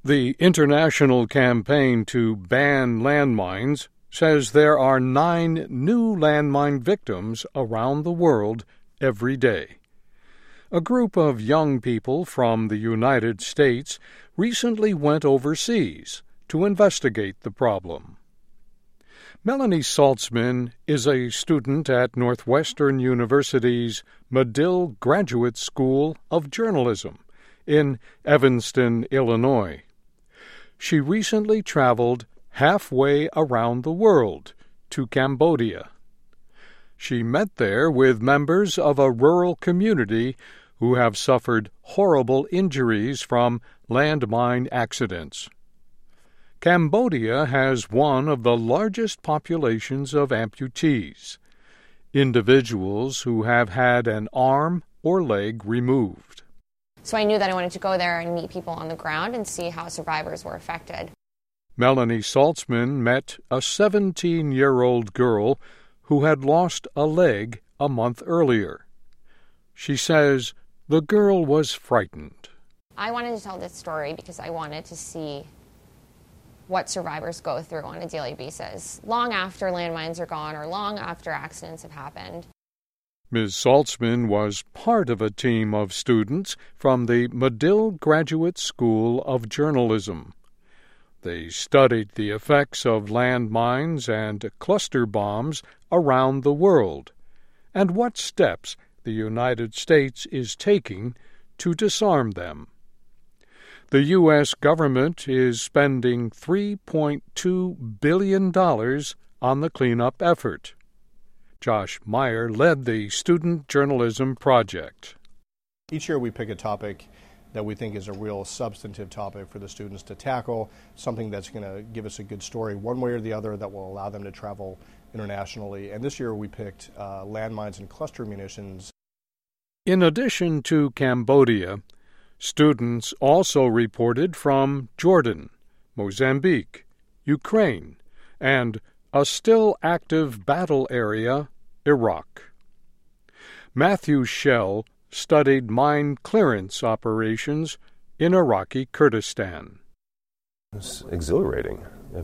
The international campaign to ban landmines says there are 9 new landmine victims around the world every day. A group of young people from the United States recently went overseas to investigate the problem. Melanie Saltzman is a student at Northwestern University's Medill Graduate School of Journalism in Evanston, Illinois. She recently traveled halfway around the world to Cambodia. She met there with members of a rural community who have suffered horrible injuries from landmine accidents. Cambodia has one of the largest populations of amputees, individuals who have had an arm or leg removed. So I knew that I wanted to go there and meet people on the ground and see how survivors were affected. Melanie Saltzman met a 17-year-old girl who had lost a leg a month earlier. She says the girl was frightened. I wanted to tell this story because I wanted to see what survivors go through on a daily basis, long after landmines are gone or long after accidents have happened. Ms. Saltzman was part of a team of students from the Medill Graduate School of Journalism. They studied the effects of landmines and cluster bombs around the world and what steps the United States is taking to disarm them. The U.S. government is spending $3.2 billion on the cleanup effort. Josh Meyer led the Student Journalism Project. Each year we pick a topic that we think is a real substantive topic for the students to tackle, something that's going to give us a good story one way or the other that will allow them to travel internationally. And this year we picked landmines and cluster munitions. In addition to Cambodia, students also reported from Jordan, Mozambique, Ukraine, and a still active battle area, Iraq. Matthew Shell studied mine clearance operations in Iraqi Kurdistan. It's exhilarating.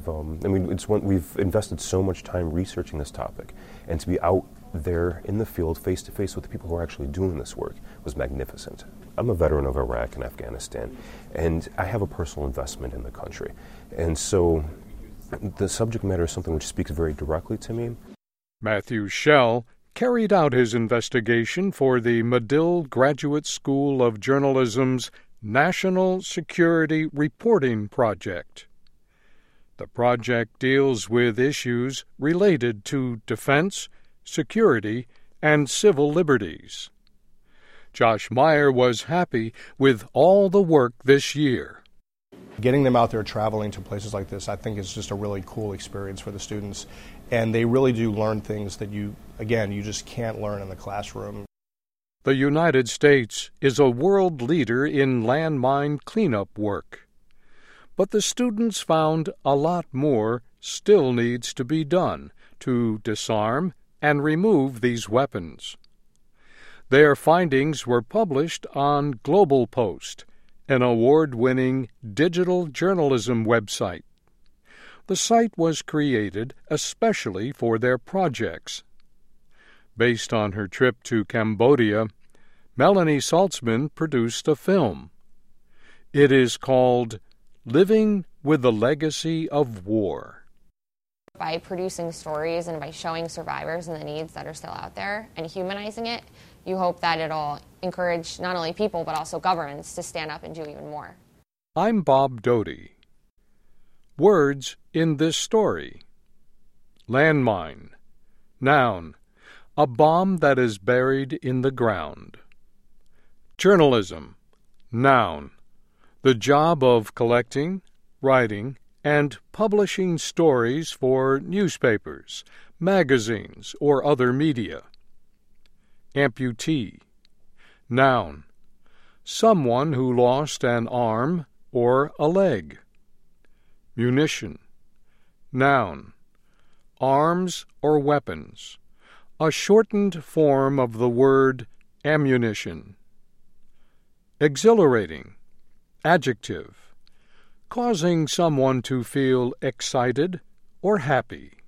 We've invested so much time researching this topic, and to be out there in the field face-to-face with the people who are actually doing this work was magnificent. I'm a veteran of Iraq and Afghanistan, and I have a personal investment in the country. And so the subject matter is something which speaks very directly to me. Matthew Shell carried out his investigation for the Medill Graduate School of Journalism's National Security Reporting Project. The project deals with issues related to defense, security, and civil liberties. Josh Meyer was happy with all the work this year. Getting them out there traveling to places like this, I think, is just a really cool experience for the students. And they really do learn things that you just can't learn in the classroom. The United States is a world leader in landmine cleanup work. But the students found a lot more still needs to be done to disarm and remove these weapons. Their findings were published on Global Post, an award-winning digital journalism website. The site was created especially for their projects. Based on her trip to Cambodia, Melanie Saltzman produced a film. It is called Living with the Legacy of War. By producing stories and by showing survivors and the needs that are still out there and humanizing it, you hope that it'll encourage not only people but also governments to stand up and do even more. I'm Bob Doty. Words in this story. Landmine. Noun. A bomb that is buried in the ground. Journalism. Noun. The job of collecting, writing, and publishing stories for newspapers, magazines, or other media. Amputee. Noun. Someone who lost an arm or a leg. Munition. Noun. Arms or weapons. A shortened form of the word ammunition. Exhilarating. Adjective. causing someone to feel excited or happy.